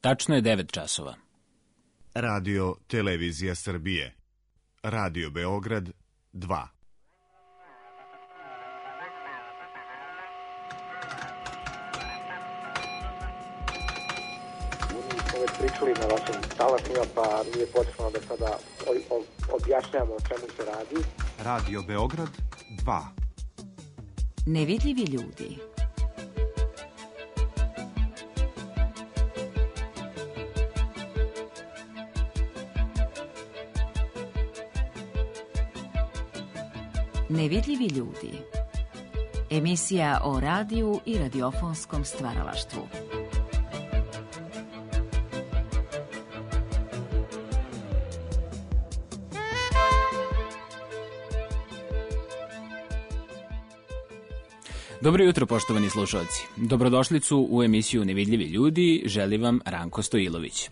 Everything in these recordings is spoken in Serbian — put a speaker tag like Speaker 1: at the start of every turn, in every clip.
Speaker 1: Tačno je 9 časova.
Speaker 2: Radio Televizija Srbije. Radio Beograd 2.
Speaker 3: Pričali na vašim talasima, pa nije potrebno da sada objašnjamo o čemu se radi.
Speaker 2: Radio Beograd 2.
Speaker 4: Nevidljivi ljudi. Nevidljivi ljudi. Emisija o radiju i radiofonskom stvaralaštvu.
Speaker 1: Dobro jutro, poštovani slušalci. Dobrodošlicu u emisiju Nevidljivi ljudi, želi vam Ranko Stojilović.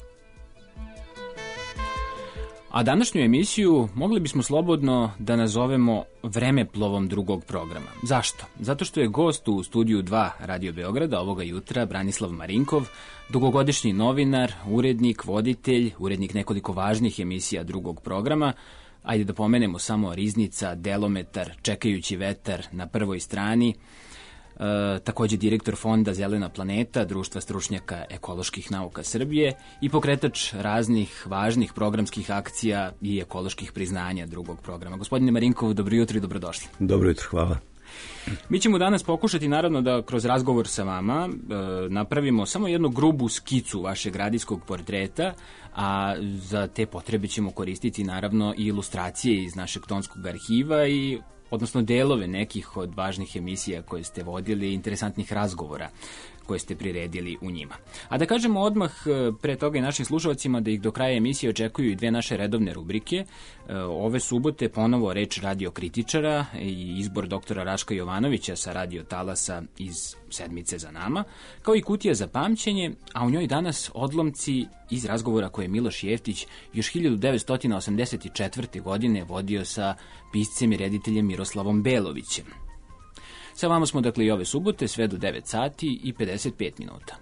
Speaker 1: A današnju emisiju mogli bismo slobodno da nazovemo vremeplovom drugog programa. Zašto? Zato što je gost u studiju 2 Radio Beograda ovoga jutra Branislav Marinkov, dugogodišnji novinar, urednik, voditelj, urednik nekoliko važnih emisija drugog programa. Ajde da pomenemo samo Riznica, Delometar, Čekajući vetar na prvoj strani. Također direktor fonda Zelena planeta, društva stručnjaka ekoloških nauka Srbije i pokretač raznih važnih programskih akcija i ekoloških priznanja drugog programa. Gospodine Marinkov, dobro jutro i dobrodošli.
Speaker 5: Dobro jutro, hvala.
Speaker 1: Mi ćemo danas pokušati naravno da kroz razgovor sa vama napravimo samo jednu grubu skicu vašeg radijskog portreta, a za te potrebe ćemo koristiti naravno i ilustracije iz našeg tonskog arhiva i odnosno delove nekih od važnih emisija koje ste vodili, interesantnih razgovora koje ste priredili u njima. A da kažemo odmah pre toga i našim slušalcima da ih do kraja emisije očekuju i dve naše redovne rubrike. Ove subote ponovo reč radiokritičara i izbor doktora Raška Jovanovića sa radio talasa iz sedmice za nama, kao i kutija za pamćenje, a u njoj danas odlomci iz razgovora koje je Miloš Jeftić još 1984. godine vodio sa piscem i rediteljem Miroslavom Belovićem. Sa vama smo dakle i ove subote sve do 9 sati i 55 minuta.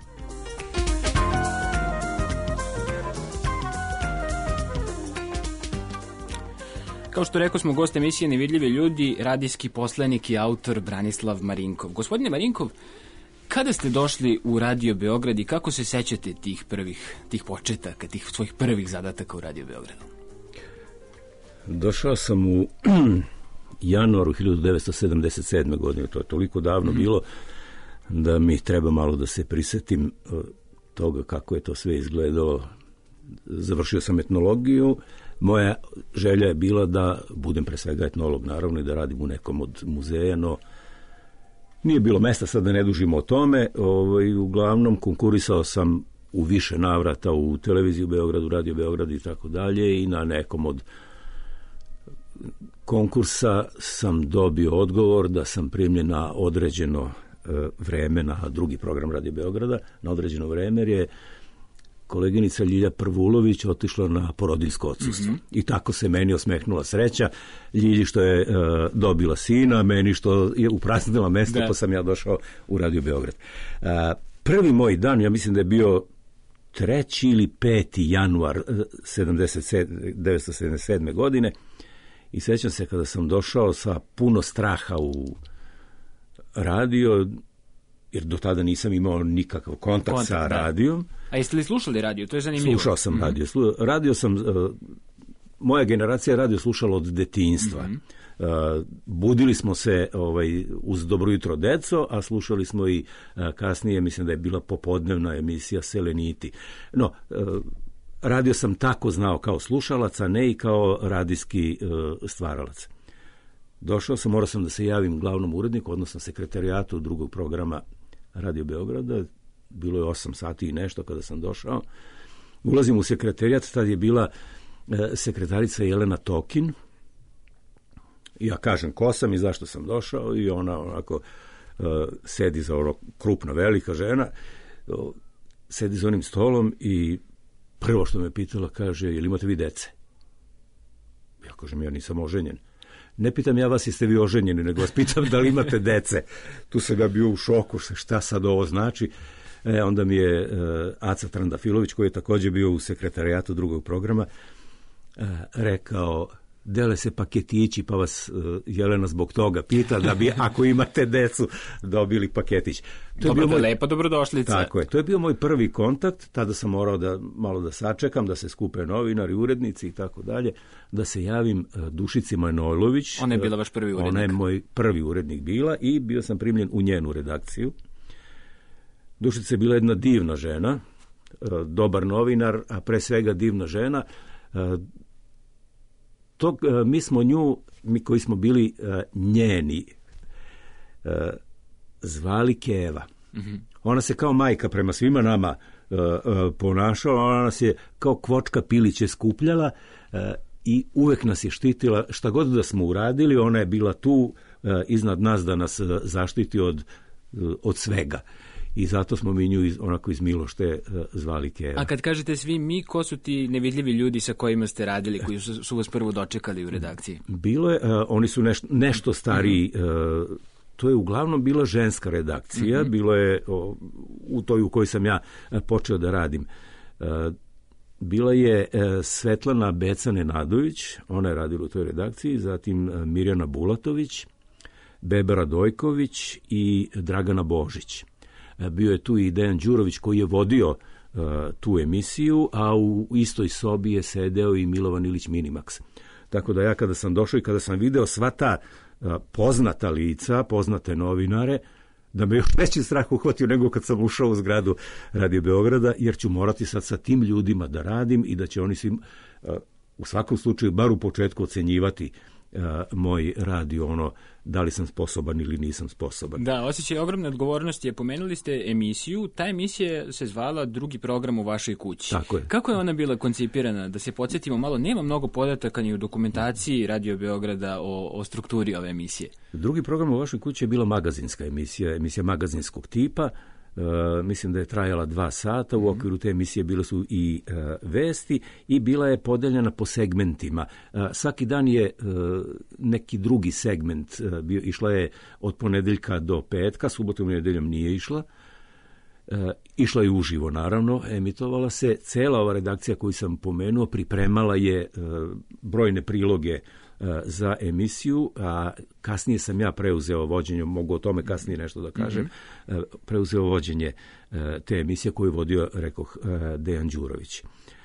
Speaker 1: Kao što rekao smo, gost emisije Nevidljivi ljudi, radijski poslanik i autor Branislav Marinkov. Gospodine Marinkov, kada ste došli u Radio Beograd i kako se sećate tih početaka, tih svojih prvih zadataka u Radio Beogradu?
Speaker 5: Došao sam u januaru 1977. godine, to je toliko davno bilo da mi treba malo da se prisetim toga kako je to sve izgledalo. Završio sam etnologiju, moja želja je bila da budem pre svega etnolog, naravno, i da radim u nekom od muzeja, no nije bilo mesta, sad da ne dužimo o tome. Uglavnom konkurisao sam u više navrata u televiziju Beogradu, Radio Beograd i tako dalje, i na nekom od konkursa sam dobio odgovor da sam primljen na određeno vreme na drugi program Radio Beograda, na određeno vreme, jer je koleginica Ljilja Prvulović otišla na porodiljsko odsustvo. I tako se meni osmehnula sreća. Ljilji što je dobila sina, meni što je upraznila mesto, pa sam ja došao u Radio Beograd. Prvi moj dan, ja mislim da je bio 3. ili 5. januar 1977. godine, i sećam se kada sam došao sa puno straha u radio, jer do tada nisam imao nikakav kontakt sa radijom.
Speaker 1: A jeste li slušali radio? To je zanimljivo.
Speaker 5: Slušao sam radio. Radio sam, moja generacija je radio slušala od detinjstva. Budili smo se uz Dobro jutro deco, a slušali smo i kasnije, mislim da je bila popodnevna emisija Seleniti. No, radio sam tako znao kao slušalac, a ne i kao radijski stvaralac. Došao sam, morao sam da se javim glavnom uredniku, odnosno sekretarijatu drugog programa Radio Beograda. Bilo je 8 sati i nešto kada sam došao. Ulazim u sekretarijat, tad je bila sekretarica Jelena Tokin. Ja kažem ko sam i zašto sam došao, i ona onako sedi za ono, krupna, velika žena, sedi za onim stolom i prvo što me pitala, kaže, jel imate vi dece? Ja kažem, ja nisam oženjen. Ne pitam ja vas jeste vi oženjeni, nego vas pitam da li imate dece. Tu sam ga bio u šoku, šta sad ovo znači. Onda mi je Aca Trandafilović, koji je također bio u sekretarijatu drugog programa, rekao: dele se paketići, pa vas Jelena zbog toga pita da bi, ako imate decu, dobili paketić.
Speaker 1: To je bio lepa dobrodošlica.
Speaker 5: Tako je, to je bio moj prvi kontakt. Tada sam morao malo da sačekam, da se skupe novinari, urednici i tako dalje, da se javim Dušici Manojlović.
Speaker 1: Ona je bila vaš prvi urednik.
Speaker 5: Ona je moj prvi urednik bila i bio sam primljen u njenu redakciju. Dušica je bila jedna divna žena, dobar novinar, a pre svega divna žena. Mi smo nju, mi koji smo bili njeni, zvali Keva. Ona se kao majka prema svima nama ponašala, ona nas je kao kvočka piliće skupljala i uvek nas je štitila. Šta god da smo uradili, ona je bila tu iznad nas da nas zaštiti od svega. I zato smo mi nju onako iz milošte zvali Keva.
Speaker 1: A kad kažete svi mi, ko su ti nevidljivi ljudi sa kojima ste radili, koji su vas prvo dočekali u redakciji?
Speaker 5: Bilo je, oni su nešto stariji, to je uglavnom bila ženska redakcija, bilo je u toj u kojoj sam ja počeo da radim. Bila je Svetlana Beca Nenadović, ona je radila u toj redakciji, zatim Mirjana Bulatović, Bebara Dojković i Dragana Božić. Bio je tu i Dejan Đurović koji je vodio tu emisiju, a u istoj sobi je sedeo i Milovan Ilić Minimax. Tako da ja kada sam došao i kada sam video sva ta poznata lica, poznate novinare, da me još veći strah uhvatio nego kad sam ušao u zgradu Radio Beograda, jer ću morati sad sa tim ljudima da radim i da će oni svim, u svakom slučaju, bar u početku ocenjivati moj radio, da li sam sposoban ili nisam sposoban.
Speaker 1: Da, osjećaj ogromne odgovornosti je. Pomenuli ste emisiju, ta emisija se zvala Drugi program u vašoj kući.
Speaker 5: Tako je.
Speaker 1: Kako je ona bila koncipirana? Da se podsjetimo malo, nema mnogo podataka ni u dokumentaciji Radio Beograda o strukturi ove emisije.
Speaker 5: Drugi program u vašoj kući je bila magazinska emisija magazinskog tipa. Mislim da je trajala 2 sata, u okviru te emisije bile su i vesti i bila je podeljena po segmentima. Svaki dan je neki drugi segment bio, išla je od ponedeljka do petka, subotom i nedeljom nije išla. Išla je uživo, naravno, emitovala se. Cela ova redakcija koju sam pomenuo pripremala je brojne priloge za emisiju, a kasnije sam ja preuzeo vođenje, mogu o tome kasnije nešto da kažem, preuzeo vođenje te emisije koju je vodio, rekoh, Dejan Đurović.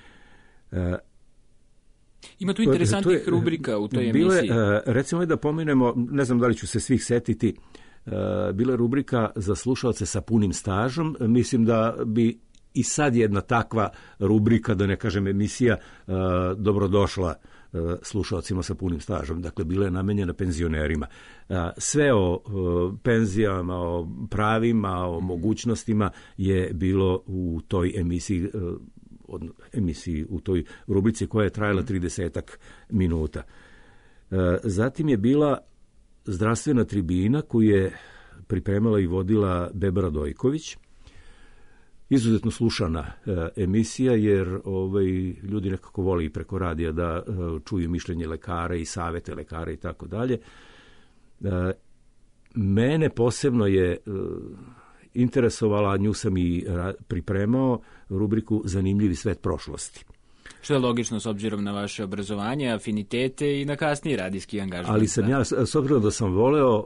Speaker 1: Ima tu interesantnih rubrika u toj emisiji.
Speaker 5: Recimo da pomenemo, ne znam da li ću se svih setiti, bila je rubrika za slušalce sa punim stažom. Mislim da bi i sad jedna takva rubrika, da ne kažem emisija, dobrodošla slušalcima sa punim stažom. Dakle, bila je namenjena penzionerima. Sve o penzijama, o pravima, o mogućnostima je bilo u toj emisiji, u toj rubrici koja je trajala 30 minuta. Zatim je bila zdravstvena tribina koju je pripremala i vodila Bebara Dojković. Izuzetno slušana emisija, jer ljudi nekako vole i preko radija da čuju mišljenje lekara i savete lekara i tako dalje. Mene posebno je interesovala, nju sam i pripremao, rubriku Zanimljivi svet prošlosti.
Speaker 1: Što je logično s obzirom na vaše obrazovanje, afinitete i na kasniji radijski angažman.
Speaker 5: Ali sam ja, s obzirom da sam voleo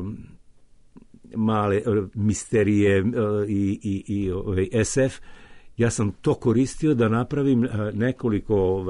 Speaker 5: male misterije i SF, ja sam to koristio da napravim nekoliko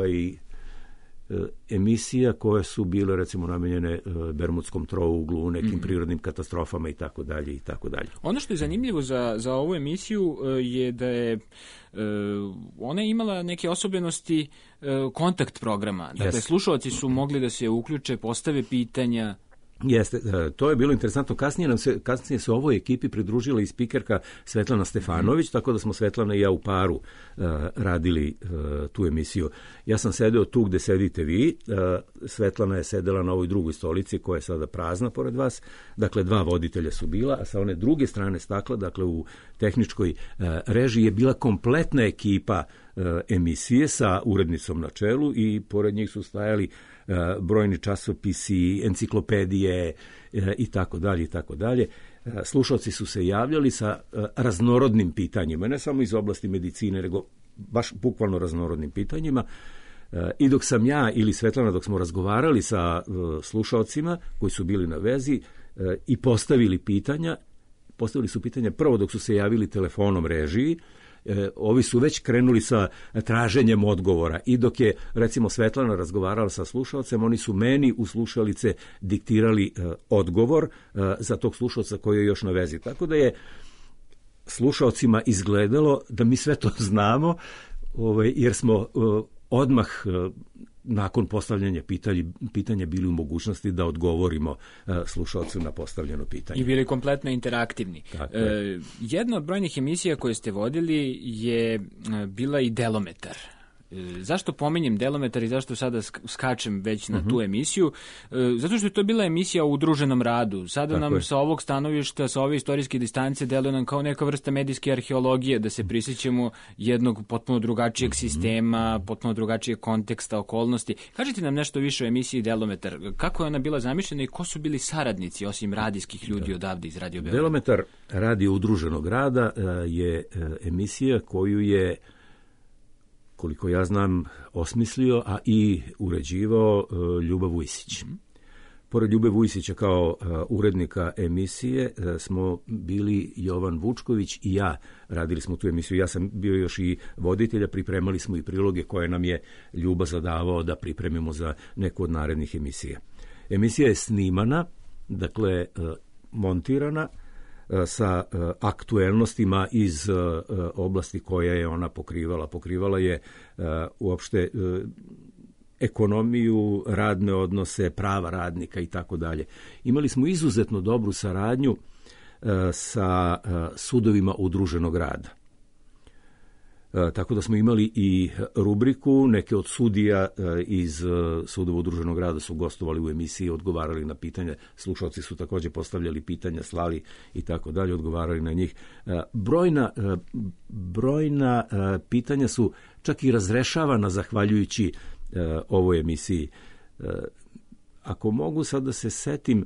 Speaker 5: emisija koje su bile recimo namenjene Bermudskom trouglu, nekim prirodnim katastrofama i tako dalje i tako dalje.
Speaker 1: Ono što je zanimljivo za ovu emisiju je da je ona imala neke osobenosti kontakt programa. Dakle, slušalci su mogli da se uključe, postave pitanja.
Speaker 5: Jeste, to je bilo interesantno. Kasnije se ovoj ekipi pridružila i spikerka Svetlana Stefanović, tako da smo Svetlana i ja u paru radili tu emisiju. Ja sam sedeo tu gde sedite vi, Svetlana je sedela na ovoj drugoj stolici koja je sada prazna pored vas, dakle 2 voditelja su bila, a sa one druge strane stakla, dakle u tehničkoj režiji je bila kompletna ekipa emisije sa urednicom na čelu i pored njih su stajali brojni časopisi, enciklopedije i tako dalje i tako dalje. slušalci su se javljali sa raznorodnim pitanjima, ne samo iz oblasti medicine, nego baš bukvalno raznorodnim pitanjima. I dok sam ja ili Svetlana, dok smo razgovarali sa slušalcima koji su bili na vezi i postavili su pitanja prvo dok su se javili telefonom režiji, ovi su već krenuli sa traženjem odgovora i dok je recimo Svetlana razgovarala sa slušalcem, oni su meni u slušalice diktirali odgovor za tog slušalca koji je još na vezi. Tako da je slušalcima izgledalo da mi sve to znamo, jer smo odmah nakon postavljanja pitanja bili u mogućnosti da odgovorimo slušalcu na postavljeno pitanje.
Speaker 1: I bili kompletno interaktivni. Jedna od brojnih emisija koje ste vodili je bila i Delometar. Zašto pominjem Delometar i zašto sada skačem već na tu emisiju? Zato što je to bila emisija o udruženom radu. Sada nam sa ovog stanovišta, sa ove istorijske distance deluje nam kao neka vrsta medijske arheologije, da se prisjećamo jednog potpuno drugačijeg sistema, potpuno drugačijeg konteksta, okolnosti. Kažite nam nešto više o emisiji Delometar. Kako je ona bila zamišljena i ko su bili saradnici, osim radijskih ljudi odavde iz Radio Beograd?
Speaker 5: Delometar, radio udruženog rada, je emisija koju je, koliko ja znam, osmislio, a i uređivao Ljuba Vujsić. Pored Ljube Vujsića kao urednika emisije smo bili Jovan Vučković i ja. Radili smo tu emisiju. Ja sam bio još i voditelja, pripremali smo i priloge koje nam je Ljuba zadavao da pripremimo za neku od narednih emisija. Emisija je snimana, dakle montirana, sa aktuelnostima iz oblasti koje je ona pokrivala. Pokrivala je uopšte ekonomiju, radne odnose, prava radnika i tako dalje. Imali smo izuzetno dobru saradnju sa sudovima udruženog rada. Tako da smo imali i rubriku, neke od sudija iz sudova udruženog rada su gostovali u emisiji, odgovarali na pitanja, slušalci su također postavljali pitanja, slali i tako dalje, odgovarali na njih. Brojna pitanja su čak i razrešavana zahvaljujući ovoj emisiji. Ako mogu sad da se setim,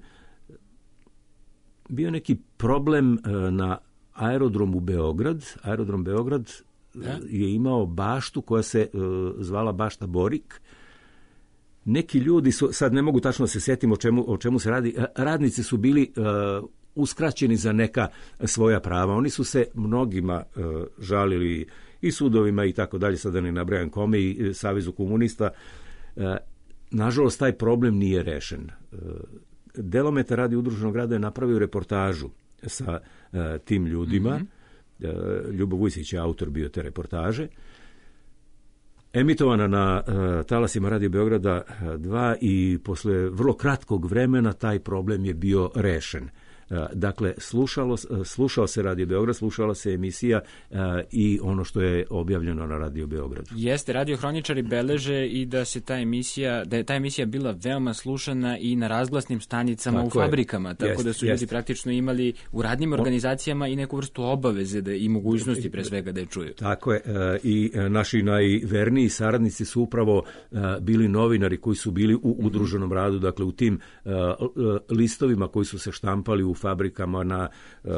Speaker 5: bio neki problem na aerodromu Beograd. Aerodrom Beograd je imao baštu koja se zvala bašta Borik. Neki ljudi su, sad ne mogu tačno se setim o čemu se radi, radnici su bili uskraćeni za neka svoja prava. Oni su se mnogima žalili i sudovima i tako dalje, sada ne nabrajam kome, i Savezu komunista. Nažalost, taj problem nije rešen. Delometar radio udruženog rada je napravio reportažu sa tim ljudima. Ljubo Vujsić je autor bio te reportaže. Emitovana na talasima Radio Beograda 2 i posle vrlo kratkog vremena taj problem je bio rešen. Dakle, slušao se Radio Beograd, slušala se emisija i ono što je objavljeno na Radio Beogradu.
Speaker 1: Jeste, radiohroničari beleže i da je ta emisija bila veoma slušana i na razglasnim stanicama u fabrikama, tako da su ljudi praktično imali u radnim organizacijama i neku vrstu obaveze i mogućnosti pre svega da je čuju.
Speaker 5: Tako je, i naši najverniji saradnici su upravo bili novinari koji su bili u udruženom radu, dakle u tim listovima koji su se štampali u fabrikama, na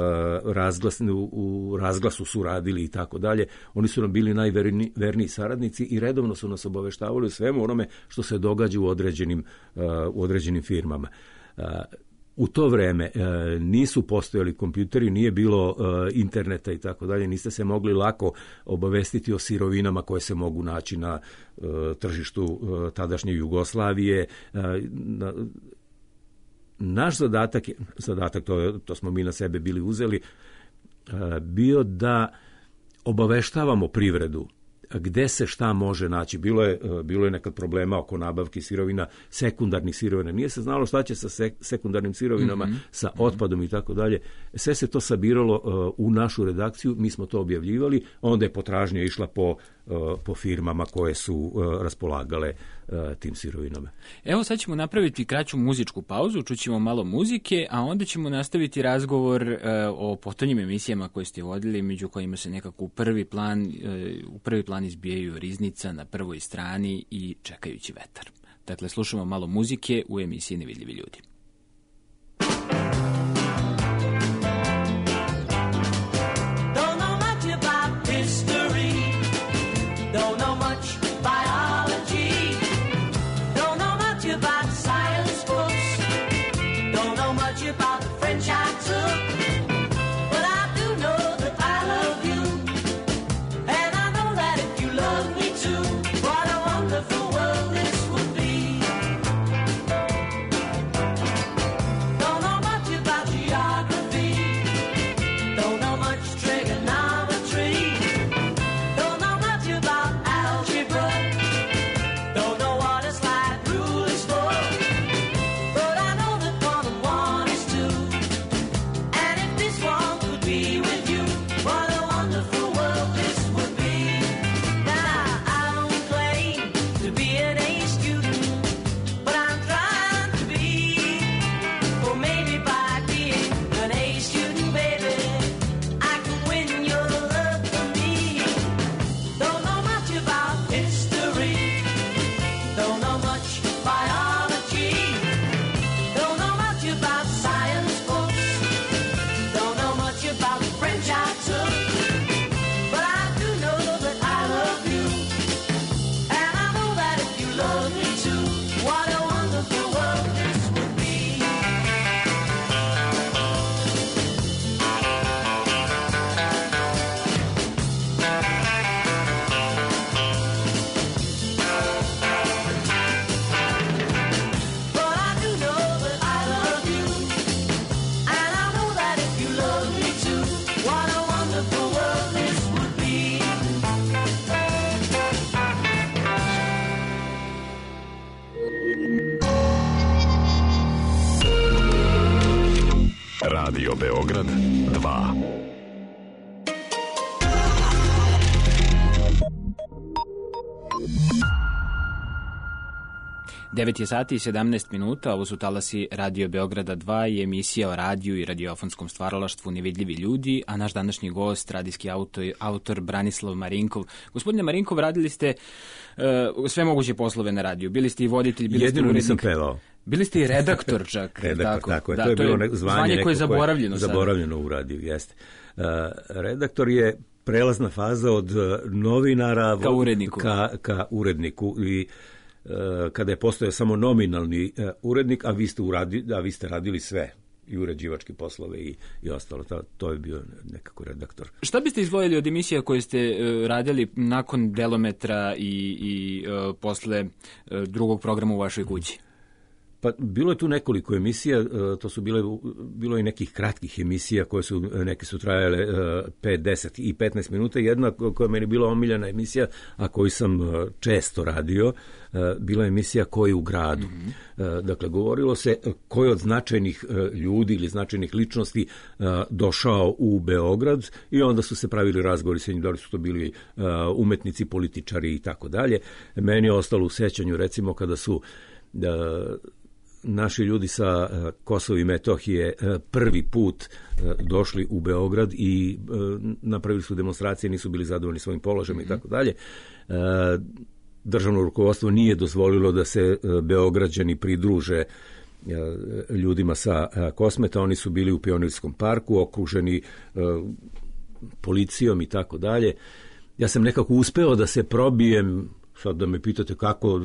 Speaker 5: u razglasu su radili i tako dalje. Oni su nam bili najverniji saradnici i redovno su nas obaveštavali o svemu onome što se događa u određenim firmama. U to vreme nisu postojali kompjuteri, nije bilo interneta i tako dalje, niste se mogli lako obavestiti o sirovinama koje se mogu naći na tržištu tadašnje Jugoslavije. Naš zadatak, to smo mi na sebe bili uzeli, bio da obaveštavamo privredu gde se šta može naći. Bilo je nekad problema oko nabavki sirovina, sekundarnih sirovina. Nije se znalo šta će sa sekundarnim sirovinama, sa otpadom i tako dalje. Sve se to sabiralo u našu redakciju, mi smo to objavljivali, onda je potražnja išla po firmama koje su raspolagale tim sirovinama.
Speaker 1: Evo sad ćemo napraviti kraću muzičku pauzu, čućemo malo muzike, a onda ćemo nastaviti razgovor o potonjim emisijama koje ste vodili, među kojima se nekako u prvi plan izbijaju Riznica na prvoj strani i Čekajući vetar. Dakle, slušamo malo muzike u emisiji Nevidljivi ljudi.
Speaker 6: Beograd 2.
Speaker 1: 9 je sati i 17 minuta, ovo su talasi Radio Beograda 2 i emisija o radiju i radiofonskom stvaralaštvu Nevidljivi ljudi, a naš današnji gost, radijski autor Branislav Marinkov. Gospodine Marinkov, radili ste sve moguće poslove na radiju. Bili ste i voditelj, bili ste urednik.
Speaker 5: Nisam pevao.
Speaker 1: Bili ste i redaktor čak.
Speaker 5: Tako je.
Speaker 1: Da,
Speaker 5: to je bilo
Speaker 1: zvanje koje je zaboravljeno sada.
Speaker 5: Zaboravljeno u radiju, jeste. Redaktor je prelazna faza od novinara ka uredniku i kada je postojao samo nominalni urednik, a vi ste radili sve, i uređivačke poslove i ostalo. To je bio nekako redaktor.
Speaker 1: Šta biste izdvojili od emisija koje ste radili nakon Delometra i posle drugog programa u vašoj kući?
Speaker 5: Pa bilo je tu nekoliko emisija, to su bilo i nekih kratkih emisija koje su, neke su trajale 5, 10 i 15 minuta. Jedna koja je meni bila omiljena emisija, a koju sam često radio, bila je emisija Ko je u gradu. Dakle, govorilo se ko je od značajnih ljudi ili značajnih ličnosti došao u Beograd i onda su se pravili razgovori sa njim, da li su to bili umetnici, političari i tako dalje. Meni je ostalo u sećanju, recimo, kada su naši ljudi sa Kosova i Metohije prvi put došli u Beograd i napravili su demonstracije, nisu bili zadovoljni svojim položajima i tako dalje. Državno rukovodstvo nije dozvolilo da se Beograđani pridruže ljudima sa Kosmeta. Oni su bili u Pionirskom parku, okruženi policijom i tako dalje. Ja sam nekako uspeo da se probijem. Sad da me pitate kako,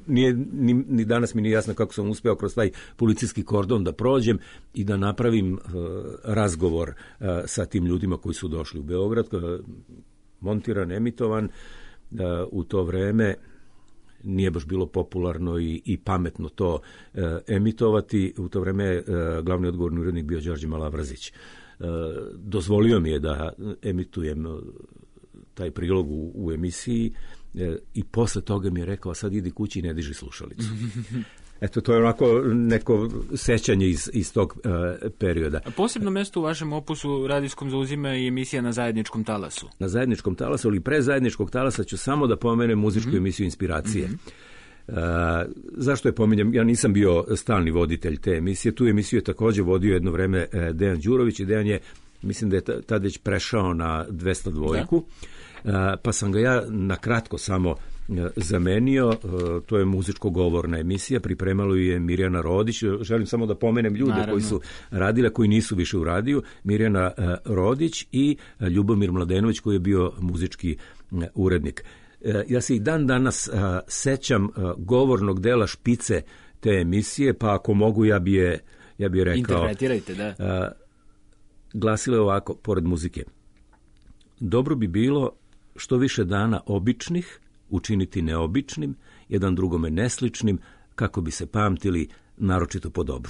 Speaker 5: ni danas mi nije jasno kako sam uspeo kroz taj policijski kordon da prođem i da napravim razgovor sa tim ljudima koji su došli u Beograd, montiran, emitovan. U to vreme nije baš bilo popularno i pametno to emitovati. U to vreme glavni odgovorni urednik bio Đorđe Malavrzić. Dozvolio mi je da emitujem taj prilog u emisiji i posle toga mi je rekao, sad idi kući i ne diži slušalicu. Eto, to je onako neko sećanje iz tog perioda.
Speaker 1: A posebno mesto u vašem opusu radijskom zauzima i emisija Na zajedničkom talasu.
Speaker 5: Na zajedničkom talasu, ali pre zajedničkog talasa ću samo da pomenem muzičku emisiju Inspiracije. Zašto je pominjem? Ja nisam bio stalni voditelj te emisije. Tu emisiju je također vodio jedno vreme Dejan Đurović i Dejan je, mislim da je tad već prešao na 202. Pa sam ga ja na kratko samo zamenio. To je muzičko-govorna emisija, pripremalo je Mirjana Rodić. Želim samo da pomenem ljude koji su radile, koji nisu više u radiju. Mirjana Rodić i Ljubomir Mladenović koji je bio muzički urednik. Ja se i dan danas sećam govornog dela špice te emisije, pa ako mogu ja bi rekao.
Speaker 1: Interpretirajte, da.
Speaker 5: Glasilo je ovako, pored muzike. Dobro bi bilo što više dana običnih učiniti neobičnim, jedan drugome nesličnim, kako bi se pamtili naročito po dobru.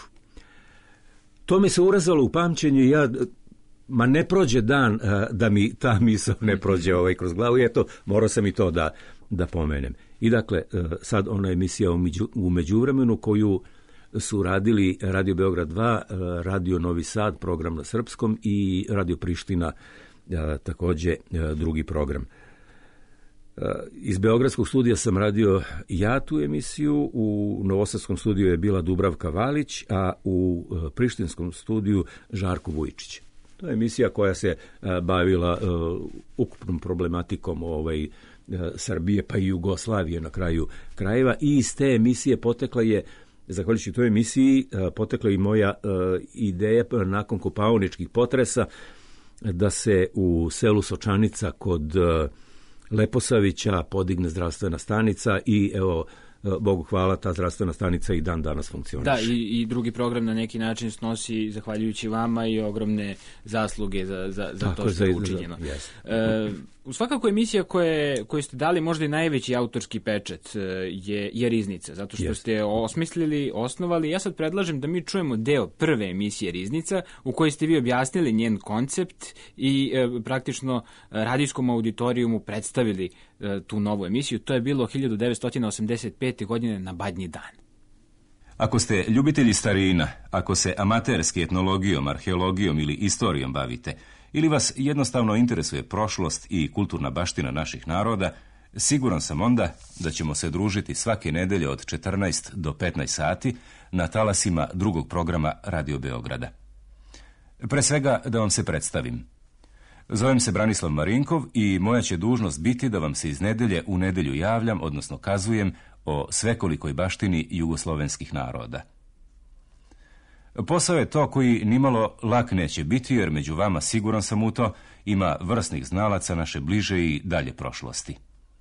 Speaker 5: To mi se urezalo u pamćenje i ne prođe dan da mi ta misao ne prođe kroz glavu i eto, morao sam i to da pomenem. I dakle, sad ona emisija u međuvremenu koju su radili Radio Beograd 2, Radio Novi Sad, program na srpskom i Radio Priština, također drugi program. Iz Beogradskog studija sam radio ja tu emisiju, u Novosadskom studiju je bila Dubravka Valić, a u Prištinskom studiju Žarko Vujčić. To je emisija koja se bavila ukupnom problematikom Srbije pa i Jugoslavije na kraju krajeva i iz te emisije potekla je, zahvaljujući toj emisiji, potekla i moja ideja nakon kopaoničkih potresa da se u selu Sočanica kod Leposavića podigne zdravstvena stanica i evo, Bogu hvala, ta zdravstvena stanica i dan danas funkcioniše.
Speaker 1: Da, i drugi program na neki način snosi, zahvaljujući vama, i ogromne zasluge za to što je učinjeno. Svakako emisija koju ste dali možda i najveći autorski pečat je Riznica, zato što ste osmislili, osnovali. Ja sad predlažem da mi čujemo deo prve emisije Riznica u kojoj ste vi objasnili njen koncept i praktično radijskom auditorijumu predstavili tu novu emisiju. To je bilo 1985. godine na Badnji dan.
Speaker 6: Ako ste ljubitelji starina, ako se amaterski etnologijom, arheologijom ili istorijom bavite, ili vas jednostavno interesuje prošlost i kulturna baština naših naroda, siguran sam onda da ćemo se družiti svake nedelje od 14 do 15 sati na talasima drugog programa Radio Beograda. Pre svega da vam se predstavim. Zovem se Branislav Marinkov i moja će dužnost biti da vam se iz nedelje u nedelju javljam, odnosno kazujem o svekolikoj baštini jugoslovenskih naroda. Posao je to koji nimalo lak neće biti, jer među vama, siguran sam u to, ima vrsnih znalaca naše bliže i dalje prošlosti.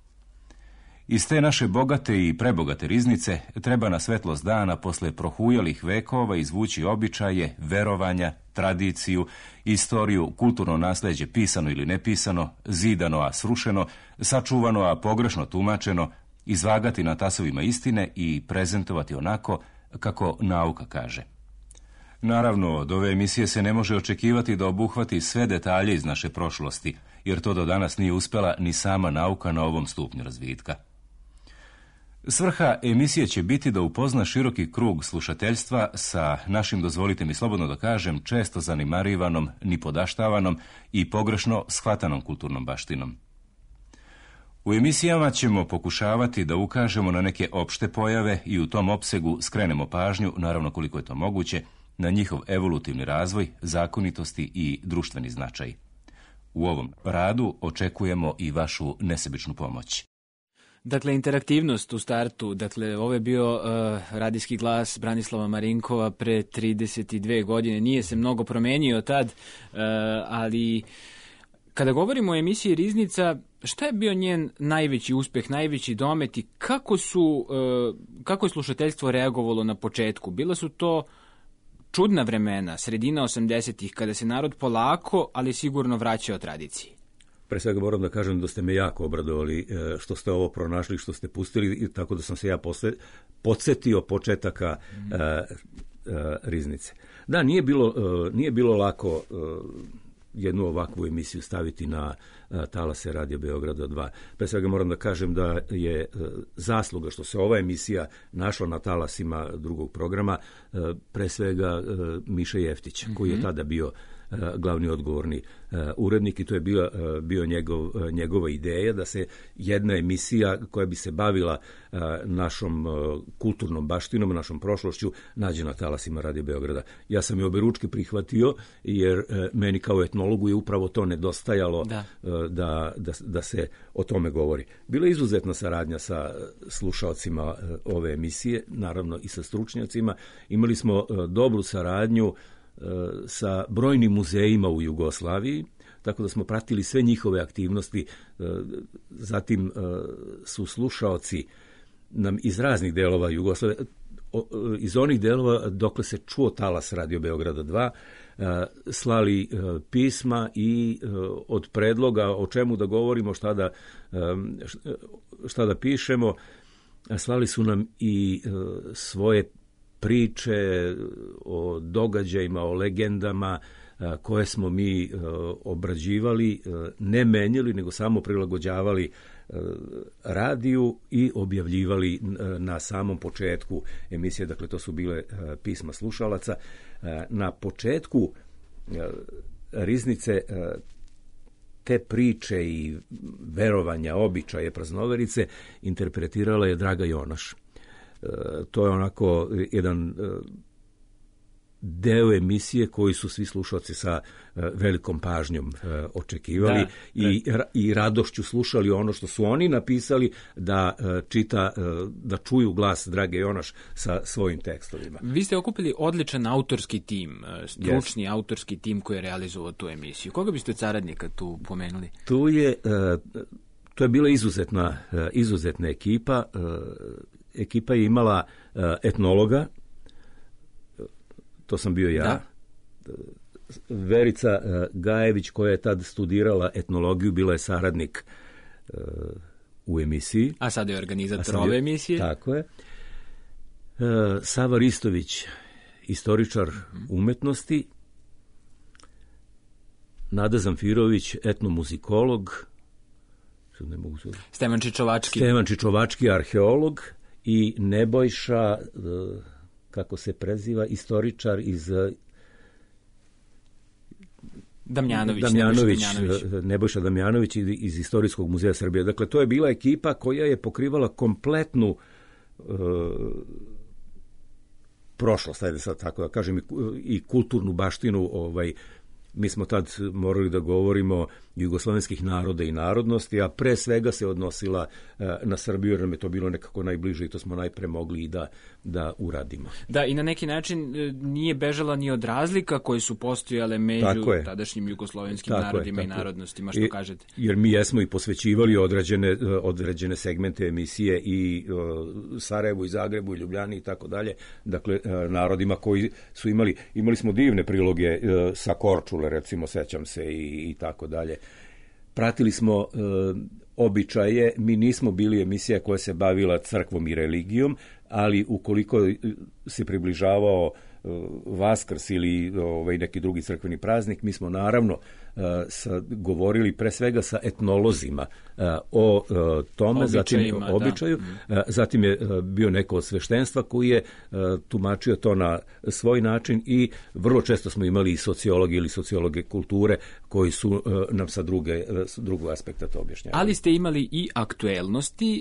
Speaker 6: Iz te naše bogate i prebogate riznice treba na svetlost dana posle prohujalih vekova izvući običaje, verovanja, tradiciju, istoriju, kulturno nasleđe pisano ili nepisano, zidano a srušeno, sačuvano a pogrešno tumačeno, izvagati na tasovima istine i prezentovati onako kako nauka kaže. Naravno, od ove emisije se ne može očekivati da obuhvati sve detalje iz naše prošlosti, jer to do danas nije uspela ni sama nauka na ovom stupnju razvitka. Svrha emisije će biti da upozna široki krug slušateljstva sa našim, dozvolite mi slobodno da kažem, često zanemarivanom, nipodaštavanom i pogrešno shvatanom kulturnom baštinom. U emisijama ćemo pokušavati da ukažemo na neke opšte pojave i u tom opsegu skrenemo pažnju, naravno koliko je to moguće, na njihov evolutivni razvoj, zakonitosti i društveni značaj. U ovom radu očekujemo i vašu nesebičnu pomoć.
Speaker 1: Dakle, interaktivnost u startu, dakle, ovo je bio radijski glas Branislava Marinkova pre 32 godine. Nije se mnogo promenio tad, ali kada govorimo o emisiji Riznica, šta je bio njen najveći uspeh, najveći domet i kako je slušateljstvo reagovalo na početku? Bila su to čudna vremena, sredina 80-ih, kada se narod polako, ali sigurno vraćao tradiciji.
Speaker 5: Pre svega moram da kažem da ste me jako obradovali što ste ovo pronašli, što ste pustili, tako da sam se ja podsjetio početaka Riznice. Da, nije bilo lako jednu ovakvu emisiju staviti na talase Radio Beograda 2. Pre svega moram da kažem da je zasluga što se ova emisija našla na talasima drugog programa, pre svega Miše Jeftića, koji je tada bio glavni odgovorni urednik i to je bio njegova ideja da se jedna emisija koja bi se bavila našom kulturnom baštinom, našom prošlošću, nađe na talasima Radio Beograda. Ja sam je oberučke prihvatio jer meni kao etnologu je upravo to nedostajalo da se o tome govori. Bila je izuzetna saradnja sa slušalcima ove emisije, naravno i sa stručnjacima. Imali smo dobru saradnju sa brojnim muzejima u Jugoslaviji, tako da smo pratili sve njihove aktivnosti. Zatim su slušaoci nam iz raznih delova Jugoslavije, iz onih delova dokle se čuo talas Radio Beograda 2, slali pisma i od predloga o čemu da govorimo, šta da pišemo, slali su nam i svoje priče o događajima, o legendama koje smo mi obrađivali, ne menjali, nego samo prilagođavali radiju i objavljivali na samom početku emisije. Dakle, to su bile pisma slušalaca. Na početku Riznice te priče i verovanja, običaje, praznoverice interpretirala je Draga Jonaš. To je onako jedan deo emisije koji su svi slušalci sa velikom pažnjom očekivali i radošću slušali ono što su oni napisali da čuju glas Drage Jonaš sa svojim tekstovima.
Speaker 1: Vi ste okupili odličan autorski tim, stručni autorski tim koji je realizovao tu emisiju. Koga biste od saradnika tu pomenuli?
Speaker 5: To je bila izuzetna ekipa. Ekipa je imala etnologa, to sam bio ja, Verica Gajević koja je tad studirala etnologiju, bila je saradnik u emisiji.
Speaker 1: A sada je organizator ove emisije.
Speaker 5: Tako je. Sava Ristović, istoričar umetnosti, Nada Zamfirović, etnomuzikolog,
Speaker 1: Stevan Čičovački,
Speaker 5: arheolog, i Nebojša kako se preziva, istoričar iz... Nebojša Damjanović iz Istorijskog muzeja Srbije. Dakle, to je bila ekipa koja je pokrivala kompletnu prošlost, ajde sad tako da kažem, i kulturnu baštinu. Mi smo tad morali da govorimo jugoslovenskih naroda i narodnosti, a pre svega se odnosila na Srbiju, jer nam je to bilo nekako najbliže i to smo najpre mogli i da uradimo.
Speaker 1: Da, i na neki način nije bežala ni od razlika koje su postojale među tadašnjim jugoslovenskim narodima i narodnostima, što kažete.
Speaker 5: Jer mi jesmo i posvećivali određene segmente emisije i Sarajevu, i Zagrebu, i Ljubljani i tako dalje. Dakle, narodima koji su imali smo divne priloge sa Korčule, recimo, sećam se, i tako dalje. Pratili smo običaje, mi nismo bili emisija koja se bavila crkvom i religijom, ali ukoliko se približavao Vaskrs ili neki drugi crkveni praznik, mi smo naravno govorili pre svega sa etnolozima o tome, zatim običaju. Zatim je bio neko od sveštenstva koji je tumačio to na svoj način i vrlo često smo imali i sociologi ili sociologe kulture koji su nam sa drugog aspekta to objašnjavali.
Speaker 1: Ali ste imali i aktuelnosti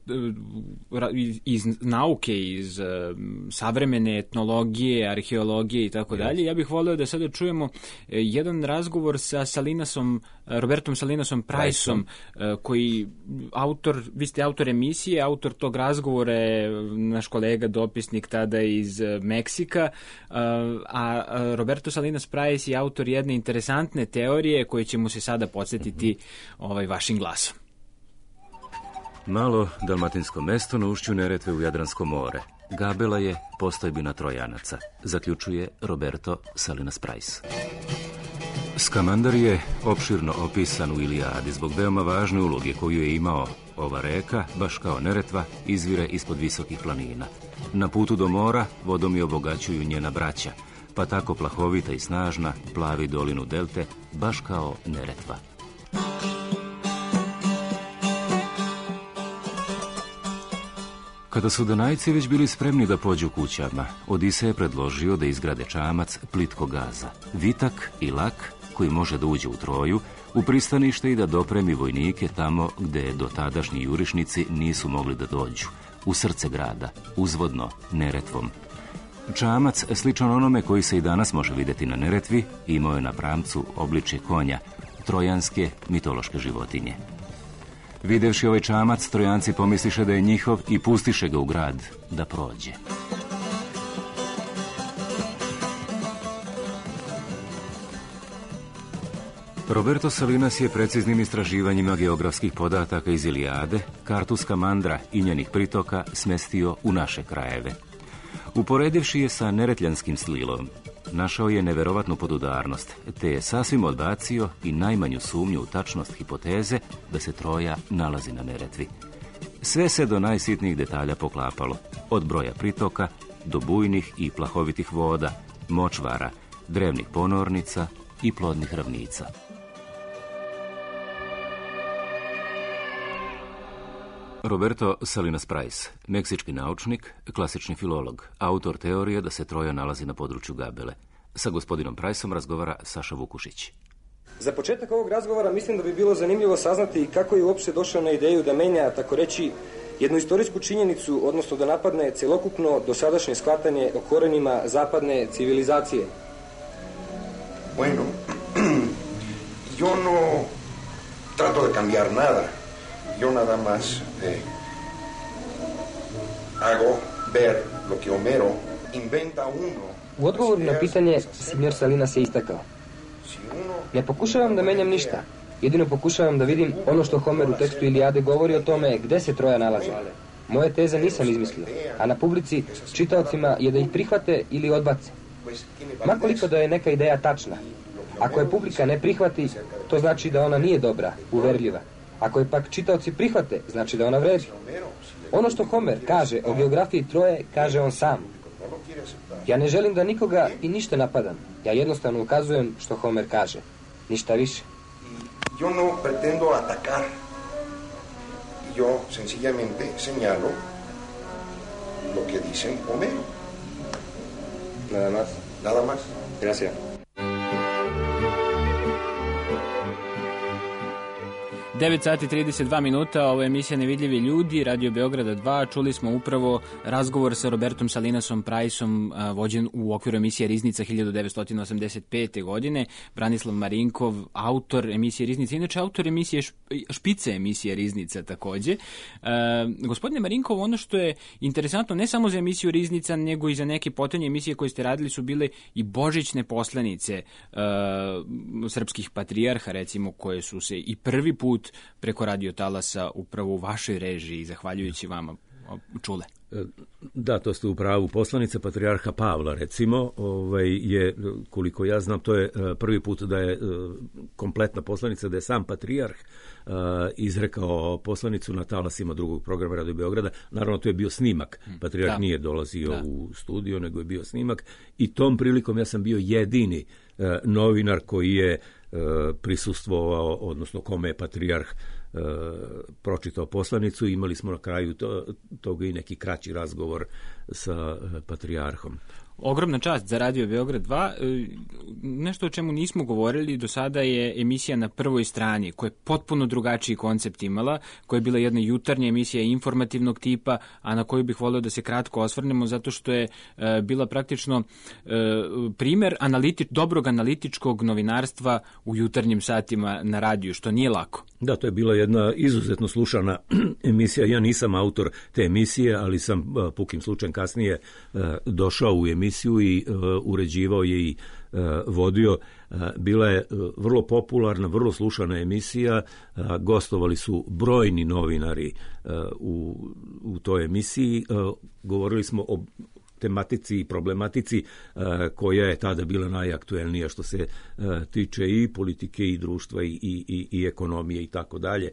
Speaker 1: iz nauke, iz savremene etnologije, arheologije i tako dalje. Ja bih voleo da sada čujemo jedan razgovor sa Robertom Salinasom Priceom, koji vi ste autor emisije, autor tog razgovora je naš kolega dopisnik tada iz Meksika, a Roberto Salinas Price je autor jedne interesantne teorije koje ćemo se sada podsjetiti vašim glasom.
Speaker 6: Malo dalmatinsko mesto na ušću Neretve u Jadransko more. Gabela je postojbina Trojanaca, zaključuje Roberto Salinas Price. Skamandar je opširno opisan u Ilijadi zbog veoma važne uloge koju je imao. Ova reka, baš kao Neretva, izvire ispod visokih planina. Na putu do mora vodom je obogaćuju njena braća, pa tako plahovita i snažna plavi dolinu delte, baš kao Neretva. Kada su Danajci već bili spremni da pođu kućama, Odisej je predložio da izgrade čamac plitkog gaza, vitak i lak koji može da uđe u Troju, u pristanište i da dopremi vojnike tamo gde dotadašnji jurišnici nisu mogli da dođu, u srce grada, uzvodno Neretvom. Čamac, sličan onome koji se i danas može videti na Neretvi, imao je na pramcu obličje konja, trojanske mitološke životinje. Videvši ovaj čamac, Trojanci pomisliše da je njihov i pustiše ga u grad da prođe. Roberto Salinas je preciznim istraživanjima geografskih podataka iz Ilijade kartu Skamandra i njenih pritoka smestio u naše krajeve. Uporedivši je sa neretljanskim slilom, našao je neverovatnu podudarnost, te je sasvim odbacio i najmanju sumnju u tačnost hipoteze da se Troja nalazi na Neretvi. Sve se do najsitnijih detalja poklapalo, od broja pritoka do bujnih i plahovitih voda, močvara, drevnih ponornica i plodnih ravnica. Roberto Salinas Price, meksički naučnik, klasični filolog, autor teorije da se Troja nalazi na području Gabele. Sa gospodinom Priceom razgovara Saša Vukušić.
Speaker 7: Za početak ovog razgovora mislim da bi bilo zanimljivo saznati kako je uopšte došao na ideju da menja, tako reći, jednu istorijsku činjenicu, odnosno da napadne celokupno dosadašnje shvatanje o korenima zapadne civilizacije.
Speaker 8: Bueno, yo no trato de cambiar nada. Yo nada más hago ver lo que Homero inventa uno.
Speaker 7: U odgovoru na pitanje, Sinjor Salinas je istakao: ne pokušavam da menjam ništa, jedino pokušavam da vidim ono što Homer u tekstu Ilijade govori o tome gde se Troja nalazi. Moje teze nisam izmislio, a na publici, čitaocima, je da ih prihvate ili odbace. Makoliko da je neka ideja tačna, ako je publika ne prihvati, to znači da ona nije dobra, uverljiva. Ako je pak čitaoci prihvate, znači da ona vredi. Ono što Homer kaže o geografiji Troje, kaže on sam. Ja ne želim da nikoga i ništa napadam. Ja jednostavno ukazujem što Homer kaže. Ništa više.
Speaker 8: Yo no pretendo atacar. Yo sencillamente señalo lo que dice Homero.
Speaker 7: Nada más.
Speaker 8: Nada más.
Speaker 7: Gracias.
Speaker 1: Devet sati 32 minuta, ovo je emisija Nevidljivi ljudi, Radio Beograda 2. Čuli smo upravo razgovor sa Robertom Salinasom Priceom, vođen u okviru emisije Riznica 1985. godine. Branislav Marinkov, autor emisije Riznica, inače autor emisije Špice emisije Riznica takođe. Gospodine Marinkov, ono što je interesantno ne samo za emisiju Riznica, nego i za neke potanje emisije koje ste radili su bile i božićne poslanice srpskih patrijarha, recimo, koje su se i prvi put preko radio talasa upravo u vašoj režiji, zahvaljujući vama, čule.
Speaker 5: Da, to ste u pravu. Poslanica patrijarha Pavla, recimo, je, koliko ja znam, to je prvi put da je kompletna poslanica, da je sam patrijarh izrekao poslanicu na talasima drugog programa Radio Beograda. Naravno, to je bio snimak. Patrijarh nije dolazio u studio, nego je bio snimak. I tom prilikom ja sam bio jedini novinar koji je prisustvovao, odnosno kome je patrijarh pročitao poslanicu. Imali smo na kraju toga i neki kraći razgovor sa patrijarhom.
Speaker 1: Ogromna čast za Radio Beograd 2. Nešto o čemu nismo govorili do sada je emisija Na prvoj strani, koja je potpuno drugačiji koncept imala, koja je bila jedna jutarnja emisija informativnog tipa, a na koju bih volio da se kratko osvrnemo, zato što je bila praktično primer dobrog analitičkog novinarstva u jutarnjim satima na radiju, što nije lako.
Speaker 5: Da, to je bila jedna izuzetno slušana emisija. Ja nisam autor te emisije, ali sam pukim slučajem kasnije došao u emisiju i uređivao je i vodio. Bila je vrlo popularna, vrlo slušana emisija. Gostovali su brojni novinari u toj emisiji. Govorili smo o tematici i problematici koja je tada bila najaktuelnija što se tiče i politike i društva i ekonomije i tako dalje.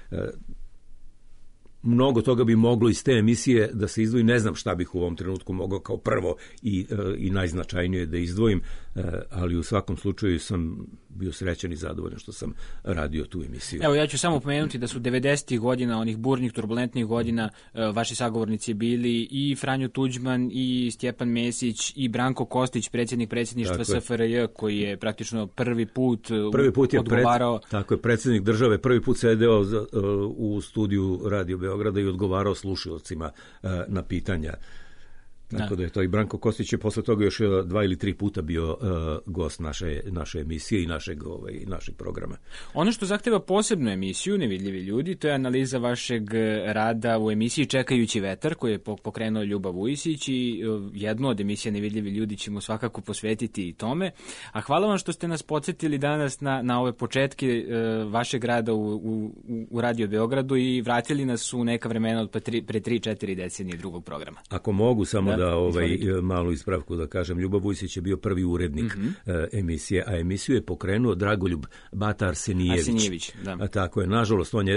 Speaker 5: Mnogo toga bi moglo iz te emisije da se izdvoji. Ne znam šta bih u ovom trenutku mogao kao prvo i najznačajnije da izdvojim, ali u svakom slučaju sam bio srećan i zadovoljan što sam radio tu emisiju.
Speaker 1: Evo, ja ću samo pomenuti da su 90. godina, onih burnih, turbulentnih godina, vaši sagovornici bili i Franjo Tuđman, i Stjepan Mesić, i Branko Kostić, predsjednik predsjedništva SFRJ, koji je praktično prvi put odgovarao.
Speaker 5: Tako je, predsjednik države prvi put sedeo u studiju Radio Beograda i odgovarao slušalcima na pitanja. Tako da je to i Branko Kostić je posle toga još 2 ili 3 puta bio gost naše emisije i našeg programa.
Speaker 1: Ono što zahteva posebnu emisiju, Nevidljivi ljudi, to je analiza vašeg rada u emisiji Čekajući vetar, koju je pokrenuo Ljubav Ujisić, i jednu od emisija Nevidljivi ljudi ćemo svakako posvetiti i tome. A hvala vam što ste nas podsjetili danas na ove početke vašeg rada u Radio Beogradu i vratili nas u neka vremena od pre 3-4 decenije drugog programa.
Speaker 5: Ako mogu samo da malu ispravku da kažem, Ljubav Ujisić je bio prvi urednik emisije, a emisiju je pokrenuo Dragoljub Bata Arsenijević. Tako je, nažalost on je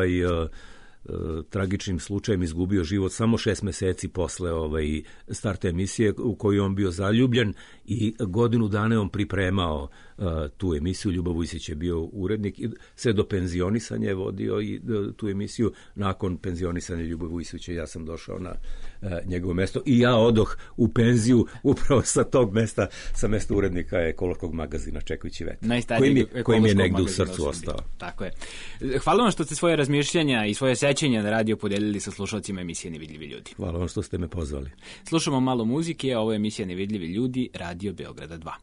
Speaker 5: tragičnim slučajem izgubio život samo 6 meseci posle starta emisije u kojoj on bio zaljubljen i godinu dana on pripremao tu emisiju. Ljubav Ujisić je bio urednik i sve do penzionisanja je vodio i tu emisiju. Nakon penzionisanja Ljubav Ujisića ja sam došao na njegovo mesto i ja odoh u penziju upravo sa tog mesta, sa mesta urednika ekološkog magazina Čekajući vetar, koji mi je negde u srcu ostao.
Speaker 1: Tako je. Hvala vam što ste svoje razmišljanja i svoje sećanja na radio podelili sa slušalcima emisije Nevidljivi ljudi.
Speaker 5: Hvala vam što ste me pozvali.
Speaker 1: Slušamo malo muzike, ovo je emisija Nevidljivi ljudi, Radio Beograda 2.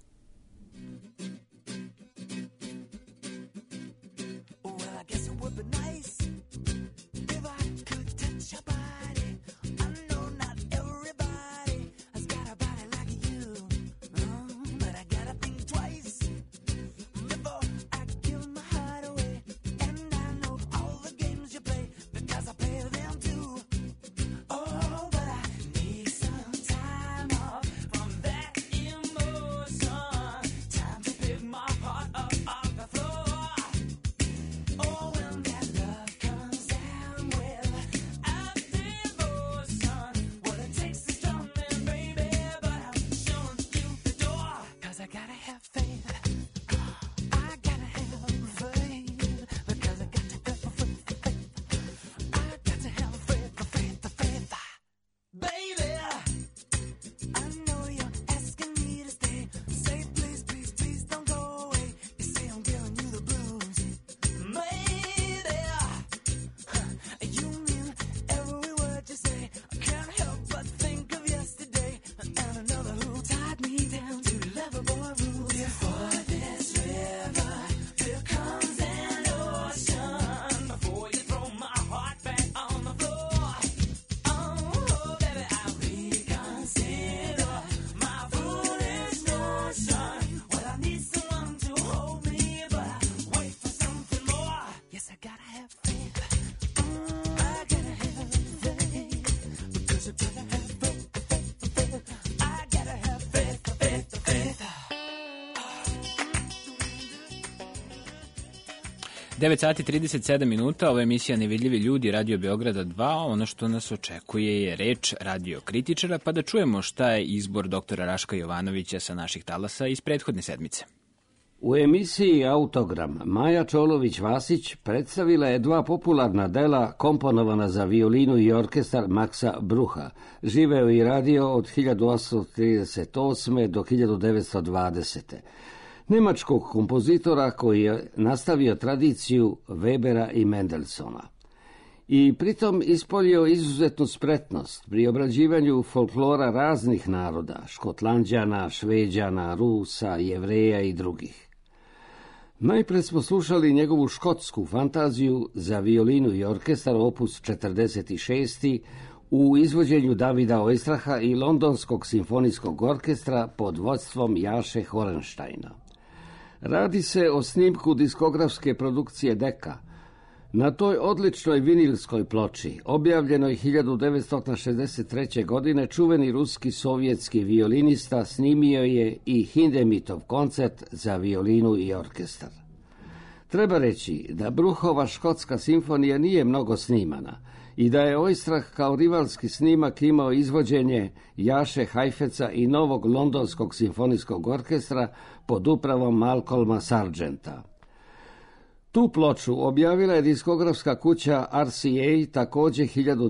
Speaker 9: Some
Speaker 1: 9 sati 37 minuta, ova emisija Nevidljivi ljudi, Radio Beograda 2, ono što nas očekuje je reč radio kritičara, pa da čujemo šta je izbor doktora Raška Jovanovića sa naših talasa iz prethodne sedmice.
Speaker 9: U emisiji Autogram Maja Čolović-Vasić predstavila je dva popularna dela komponovana za violinu i orkestar Maxa Brucha. Živeo i radio od 1838. do 1920. Nemačkog kompozitora koji je nastavio tradiciju Webera i Mendelssohna. I pritom ispoljio izuzetnu spretnost pri obrađivanju folklora raznih naroda, Škotlanđana, Šveđana, Rusa, Jevreja i drugih. Najpre smo slušali njegovu škotsku fantaziju za violinu i orkestar opus 46. u izvođenju Davida Oistraha i Londonskog simfonijskog orkestra pod vodstvom Jaše Horensteina. Radi se o snimku diskografske produkcije Deka. Na toj odličnoj vinilskoj ploči, objavljenoj 1963. godine, čuveni ruski sovjetski violinista snimio je i Hindemitov koncert za violinu i orkestar. Treba reći da Bruchova škotska simfonija nije mnogo snimana i da je Oistrach kao rivalski snimak imao izvođenje Jaše Heifetza i novog londonskog simfonijskog orkestra pod upravom Malcolma Sargenta. Tu ploču objavila je diskografska kuća RCA također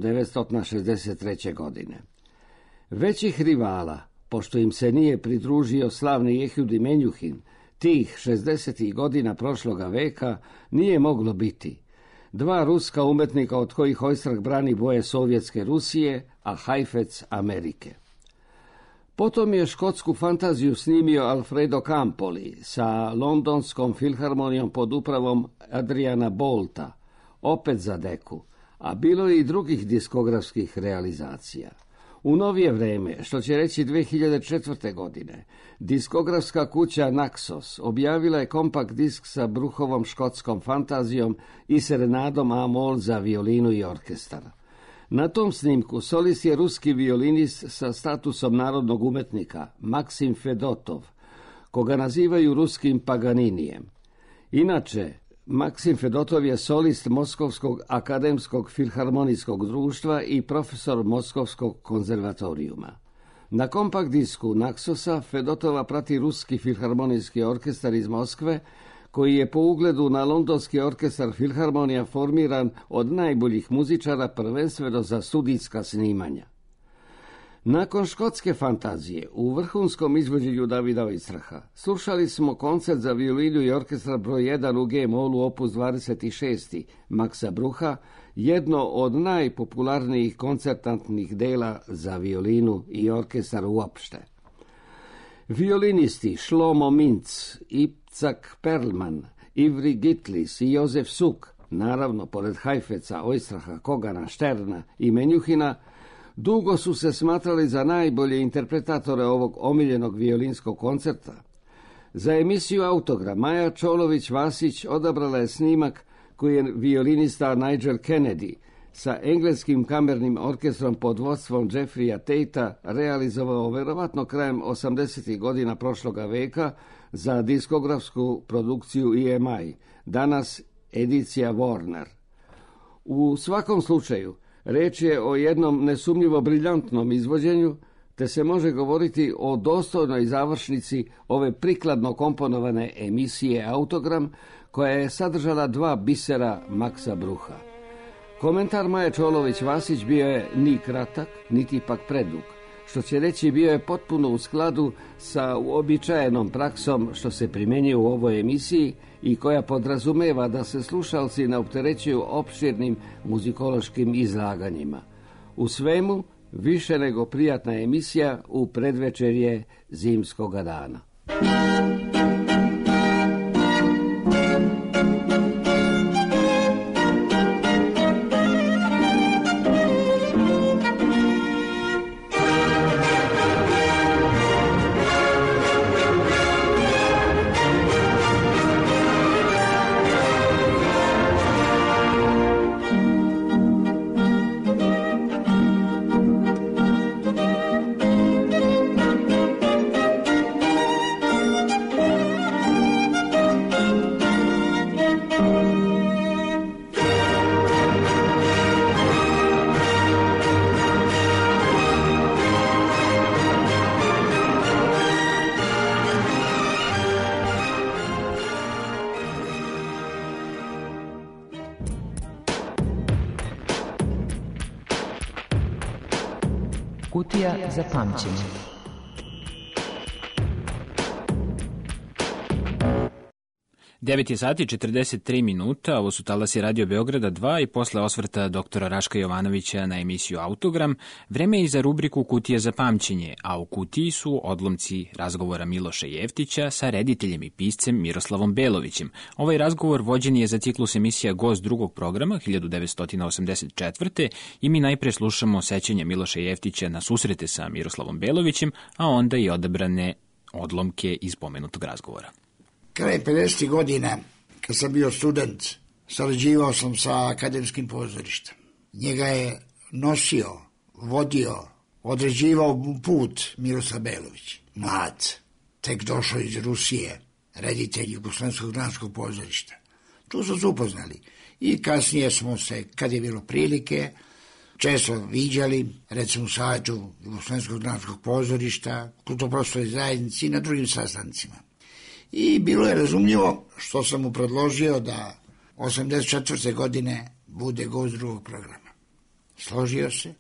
Speaker 9: 1963. godine. Većih rivala, pošto im se nije pridružio slavni Jehudi Menjuhin, tih 60. godina prošloga veka nije moglo biti. Dva ruska umetnika od kojih Oistrach brani boje sovjetske Rusije, a Heifetz Amerike. Potom je škotsku fantaziju snimio Alfredo Campoli sa Londonskom filharmonijom pod upravom Adriana Bolta, opet za Deku, a bilo je i drugih diskografskih realizacija. U novije vreme, što će reći 2004. godine, diskografska kuća Naxos objavila je kompakt disk sa Bruchovom škotskom fantazijom i serenadom A-mol za violinu i orkestar. Na tom snimku solist je ruski violinist sa statusom narodnog umetnika, Maksim Fedotov, koga nazivaju ruskim Paganinijem. Inače, Maksim Fedotov je solist Moskovskog akademskog filharmonijskog društva i profesor Moskovskog konzervatorijuma. Na kompakt disku Naxosa Fedotova prati ruski filharmonijski orkestar iz Moskve, koji je po ugledu na londonski orkestar Filharmonija formiran od najboljih muzičara prvenstveno za studijska snimanja. Nakon škotske fantazije, u vrhunskom izvođenju Davida Oistraha, slušali smo koncert za violinu i orkestar broj 1 u G-molu opus 26. Maxa Brucha, jedno od najpopularnijih koncertantnih dela za violinu i orkestar uopšte. Violinisti Shlomo Mintz, Itzhak Perlman, Ivry Gitlis i Josef Suk, naravno pored Heifetza, Oistraha, Kogana, Šterna i Menjuhina, dugo su se smatrali za najbolje interpretatore ovog omiljenog violinskog koncerta. Za emisiju Autogram Maja Čolović-Vasić odabrala je snimak koji je violinista Nigel Kennedy sa engleskim kamernim orkestrom pod vodstvom Jeffreya Tatea realizovao verovatno krajem 80. godina prošloga veka za diskografsku produkciju EMI, danas edicija Warner. U svakom slučaju, reč je o jednom nesumnjivo briljantnom izvođenju, te se može govoriti o dostojnoj završnici ove prikladno komponovane emisije Autogram, koja je sadržala dva bisera Maxa Brucha. Komentar Maje Čolović-Vasić bio je ni kratak, niti pak predug, što će reći bio je potpuno u skladu sa uobičajenom praksom što se primjenjuje u ovoj emisiji i koja podrazumeva da se slušalci ne opterećuju opširnim muzikološkim izlaganjima. U svemu, više nego prijatna emisija u predvečerje zimskoga dana.
Speaker 10: Kutija za pamćenje.
Speaker 1: Devet je sati 43 minuta, ovo su talasi Radio Beograda 2 i posle osvrta doktora Raška Jovanovića na emisiju Autogram, vreme je i za rubriku Kutija za pamćenje, a u kutiji su odlomci razgovora Miloša Jeftića sa rediteljem i piscem Miroslavom Belovićem. Ovaj razgovor vođen je za ciklus emisija Gost drugog programa 1984. i mi najpre slušamo sećanje Miloša Jeftića na susrete sa Miroslavom Belovićem, a onda i odabrane odlomke iz pomenutog razgovora.
Speaker 11: Kraj 50. godina, kad sam bio student, sarađivao sam sa akademskim pozorištem. Njega je nosio, vodio, određivao put Miroslav Belović. Mlad, tek došao iz Rusije, reditelj Jugoslovenskog dramskog pozorišta. Tu smo se upoznali i kasnije smo se, kad je bilo prilike, često viđali, recimo u savjetu Jugoslovenskog dramskog pozorišta, kulturno-prostornoj zajednici i na drugim sastancima. I bilo je razumljivo što sam mu predložio da 84. godine bude gost drugog programa. Složio se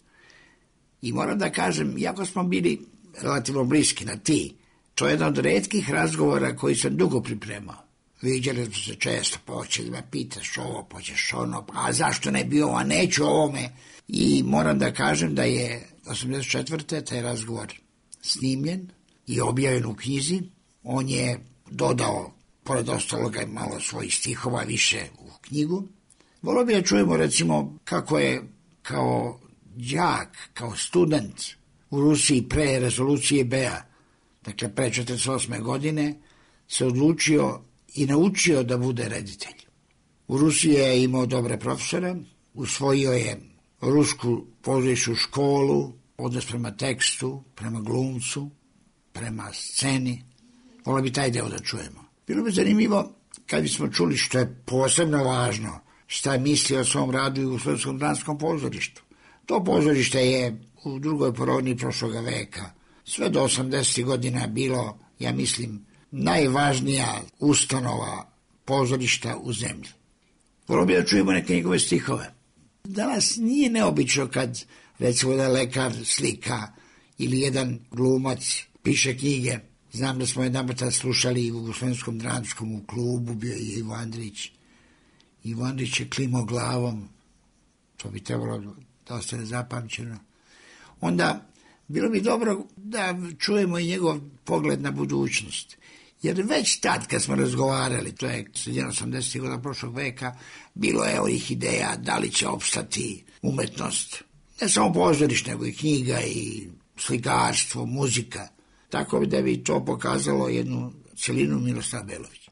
Speaker 11: i moram da kažem, jako smo bili relativno bliski na ti. To je jedan od retkih razgovora koji sam dugo pripremao. Viđali smo se često, počeli me pitaš ovo, počeš ono, a zašto ne bi ovo, a neću ovome. I moram da kažem da je 84. taj razgovor snimljen i objavljen u knjizi. On je dodao, pored ostaloga, malo svojih stihova više u knjigu. Volio bi da čujemo, recimo, kako je kao đak, kao student u Rusiji pre rezolucije BEA, dakle pre 48. godine, se odlučio i naučio da bude reditelj. U Rusiji je imao dobre profesore, usvojio je rusku pozorišnu školu, odnos prema tekstu, prema glumcu, prema sceni. Volio bi taj deo da čujemo. Bilo bi zanimljivo kad bismo čuli, što je posebno važno, šta misli o svom radu u Jugoslovenskom dramskom pozorištu. To pozorište je u drugoj polovini prošloga veka, sve do 80. godina bilo, ja mislim, najvažnija ustanova pozorišta u zemlji. Volio bi da čujemo neke njegove stihove. Danas nije neobično kad, recimo, jedan lekar slika ili jedan glumac piše knjige. Znam da smo jedan puta slušali u Jugoslovenskom dramskom u klubu, bio je Ivo Andrić. Ivo Andrić je klimao glavom, to bi trebalo da ostane zapamćeno. Onda bilo bi dobro da čujemo i njegov pogled na budućnost. Jer već tad kad smo razgovarali, to je sredina 80. godina prošlog veka, bilo je ovih ideja da li će opstati umetnost. Ne samo pozorište, nego i knjiga i slikarstvo, muzika. Tako da bi to pokazalo jednu celinu Miroslava Belovića.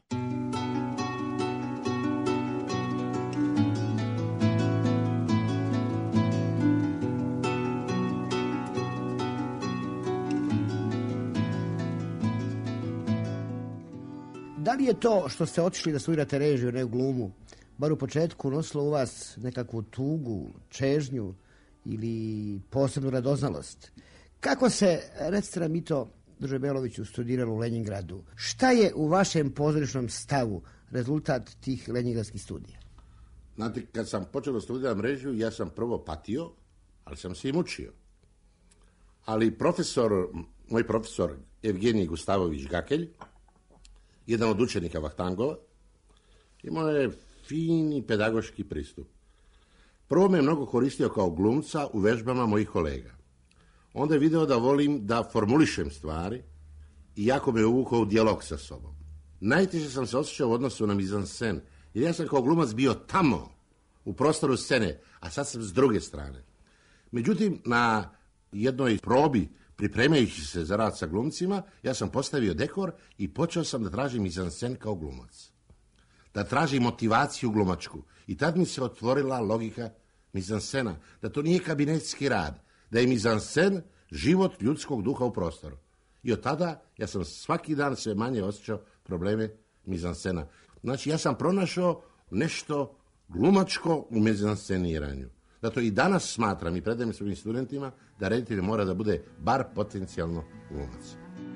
Speaker 12: Da li je to što ste otišli da studirate režiju, ne glumu, bar u početku nosilo u vas nekakvu tugu, čežnju ili posebnu radoznalost? Kako se, recite nam i to, Drže Beloviću, studiralo u Leningradu? Šta je u vašem pozorišnom stavu rezultat tih leningradskih studija?
Speaker 13: Znate, kad sam počeo da studiram režiju, ja sam prvo patio, ali sam se i mučio. Ali moj profesor Evgenij Gustavović Gakelj, jedan od učenika Vahtangova, imao je fini pedagoški pristup. Prvo me je mnogo koristio kao glumca u vežbama mojih kolega. Onda je video da volim da formulišem stvari i jako me je uvukao u dijalog sa sobom. Najteže sam se osjećao u odnosu na mizansen, jer ja sam kao glumac bio tamo, u prostoru scene, a sad sam s druge strane. Međutim, na jednoj probi, pripremajući se za rad sa glumcima, ja sam postavio dekor i počeo sam da tražim mizansen kao glumac. Da tražim motivaciju glumačku. I tad mi se otvorila logika mizansena, da to nije kabinetski rad, da je mizansen život ljudskog duha u prostoru. I od tada ja sam svaki dan sve manje osjećao probleme mizansena. Znači, ja sam pronašao nešto glumačko u mizanseniranju. Zato i danas smatram i predajem svojim studentima da reditelj mora da bude bar potencijalno glumac.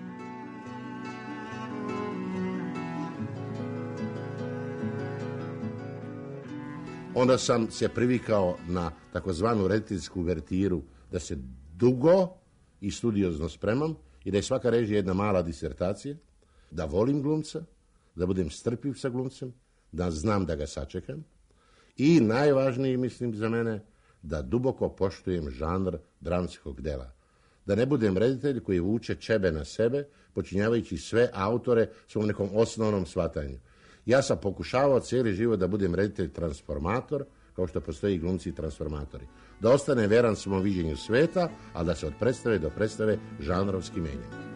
Speaker 13: Onda sam se privikao na takozvanu rediteljsku uvertiru, da se dugo i studiozno spremam i da je svaka režija jedna mala disertacija, da volim glumca, da budem strpljiv sa glumcem, da znam da ga sačekam i najvažniji, mislim za mene, da duboko poštujem žanr dramskog dela. Da ne budem reditelj koji vuče čebe na sebe, počinjavajući sve autore svom nekom osnovnom shvatanju. Ja sam pokušavao cijeli život da budem reditelj transformator, kao što postoji glumci i transformatori. Da ostane veran svom viđenju sveta, a da se od predstave do predstave žanrovski menja.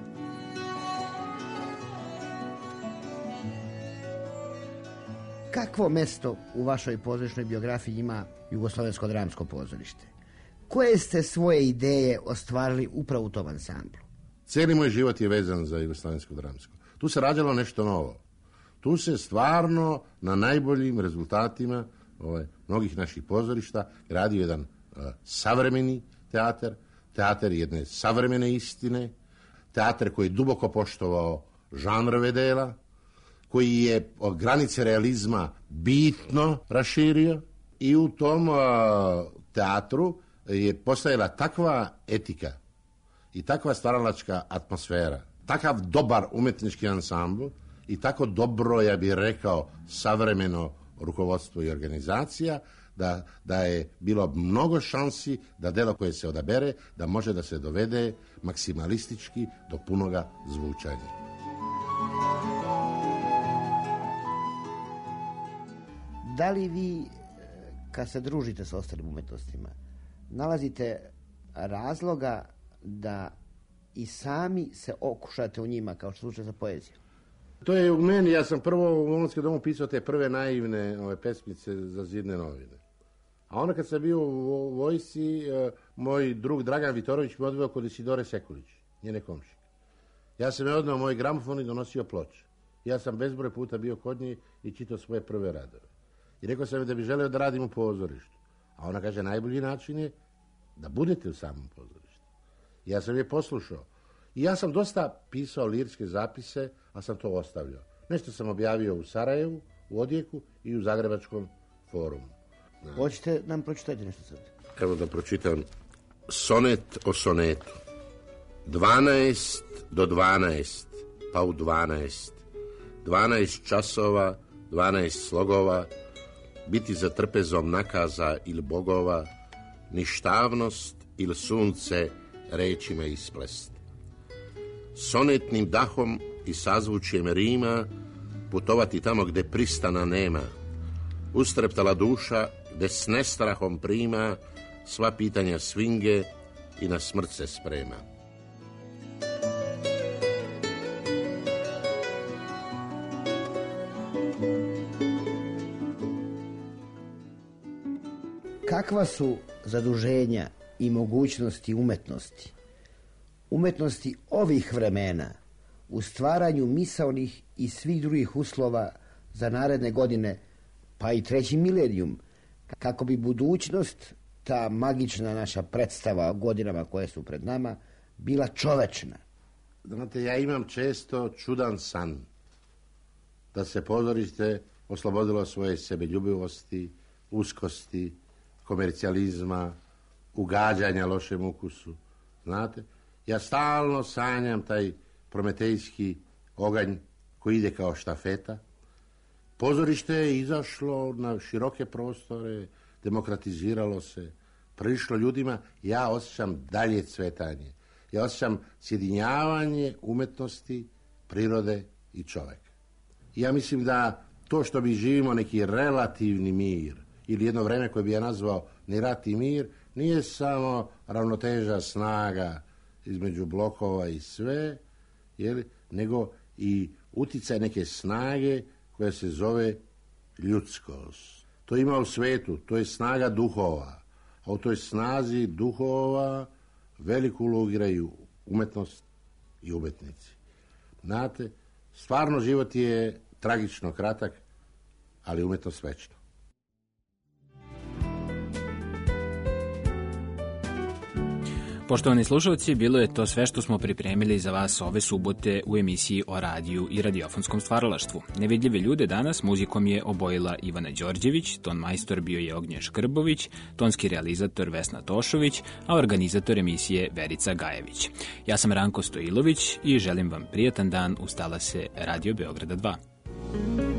Speaker 12: Kakvo mesto u vašoj pozorišnoj biografiji ima Jugoslovensko dramsko pozorište? Koje ste svoje ideje ostvarili upravo u tom ansamblu?
Speaker 13: Cijeli moj život je vezan za Jugoslovensko dramsko. Tu se rađalo nešto novo. Tu se stvarno na najboljim rezultatima mnogih naših pozorišta radio jedan savremeni teatar jedne savremene istine, teatar koji je duboko poštovao žanrove dela, koji je od granice realizma bitno raširio i u tom teatru je postojala takva etika i takva stvaralačka atmosfera, takav dobar umetnički ansambl i tako dobro, ja bih rekao, savremeno rukovodstvo i organizacija, da je bilo mnogo šansi da delo koje se odabere, da može da se dovede maksimalistički do punoga zvučanja.
Speaker 12: Da li vi, kad se družite s ostalim umetnostima, nalazite razloga da i sami se okušate u njima, kao što slučaj za poeziju?
Speaker 13: To je u meni, ja sam prvo u Omladskom domu pisao te prve naivne pesmice za zidne novine. A onda kad sam bio u vojsci, moj drug Dragan Vitorović me odveo kod Isidore Sekulić, njene komšike. Ja sam je odneo moj gramofon i donosio ploče. Ja sam bezbroj puta bio kod nje i čitao svoje prve radove. I rekao sam da bi želeo da radim u pozorištu. A ona kaže, najbolji način je da budete u samom pozorištu. Ja sam je poslušao. I ja sam dosta pisao lirske zapise, a sam to ostavljao. Nešto sam objavio u Sarajevu, u Odijeku i u Zagrebačkom forumu.
Speaker 12: Hoćete nam pročitati nešto sad?
Speaker 13: Evo da pročitam. Sonet o sonetu. 12 do 12, pa u 12. 12 časova, 12 slogova, biti za trpezom nakaza ili bogova, ništavnost ili sunce rečima isplest. Sonetnim dahom i sazvučjem rima putovati tamo gde pristana nema, ustreptala duša gde s nestrahom prima sva pitanja svinge i na smrt se sprema.
Speaker 12: Kakva su zaduženja i mogućnosti umetnosti ovih vremena u stvaranju misaonih i svih drugih uslova za naredne godine, pa i treći milenijum, kako bi budućnost, ta magična naša predstava o godinama koje su pred nama, bila čovečna?
Speaker 13: Znate, ja imam često čudan san da se pozorište oslobodilo svoje sebeljubivosti, uskosti, komercijalizma, ugađanja lošem ukusu. Znate, ja stalno sanjam taj prometejski oganj koji ide kao štafeta. Pozorište je izašlo na široke prostore, demokratiziralo se, prišlo ljudima. Ja osjećam dalje cvetanje. Ja osjećam sjedinjavanje umetnosti, prirode i čoveka. Ja mislim da to što mi živimo neki relativni mir ili jedno vreme koje bi ja nazvao ni rat i mir, nije samo ravnoteža snaga između blokova i sve, nego i uticaj neke snage koja se zove ljudskost. To ima u svetu, to je snaga duhova. A u toj snazi duhova veliku ulogu igraju umetnost i umetnici. Znate, stvarno život je tragično kratak, ali umetnost večna.
Speaker 1: Poštovani slušalci, bilo je to sve što smo pripremili za vas ove subote u emisiji o radiju i radiofonskom stvaralaštvu. Nevidljive ljude danas muzikom je obojila Ivana Đorđević, ton majstor bio je Ognjen Škrbović, tonski realizator Vesna Tošović, a organizator emisije Verica Gajević. Ja sam Ranko Stojilović i želim vam prijatan dan uz talase Radio Beograda 2.